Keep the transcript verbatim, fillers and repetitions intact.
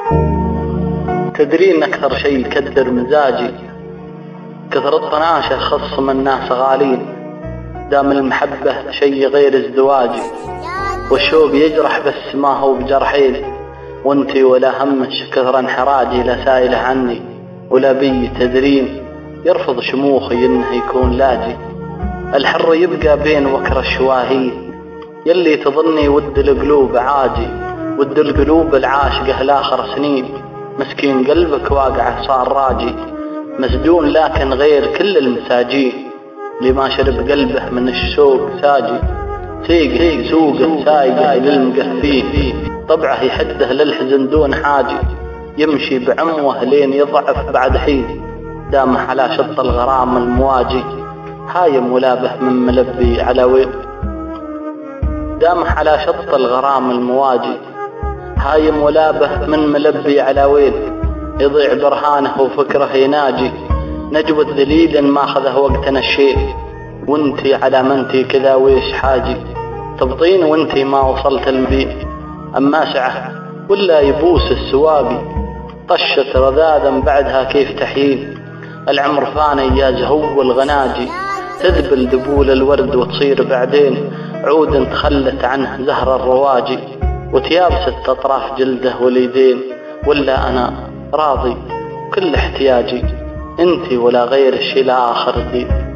تدرين أكثر شيء يكدر مزاجي كثر الطناشة خصم الناس غالين، دام المحبة شيء غير ازدواجي، والشوق يجرح بس ما هو بجرحين، وانتي ولا همش كثر انحراجي لا سائلة عني ولا بي تدرين، يرفض شموخي انه يكون لاجي. الحر يبقى بين وكر الشواهي، يلي تظني ود القلوب عاجي، ود القلوب العاشقة لاخر سنين، مسكين قلبك واقعه صار راجي، مسجون لكن غير كل المساجين، لما شرب قلبه من الشوق ساجي، سيق سوقه سايقه للمقفين، طبعه يحده للحزن دون حاجي، يمشي بعموه لين يضعف بعد حين، دام على شط الغرام المواجي، هايم ولابه من ملبي على وين، دام على شط الغرام المواجي، هايم ولابه من ملبي على وين، يضيع برهانه وفكره يناجي، نجوى الذليل ما أخذه وقتنا الشيء، وانتي على منتي كذا ويش حاجي، تبطين وانتي ما وصلت المبين، أما سعه ولا يبوس السواقي، طشت رذاذا بعدها كيف تحيين، العمر فاني يا زهو الغناجي، تذبل دبول الورد وتصير بعدين عود تخلت عنه زهر الرواجي، وتيابست أطراف جلده واليدين، ولا أنا راضي كل احتياجي، انتي ولا غير الشي لا آخر الدين.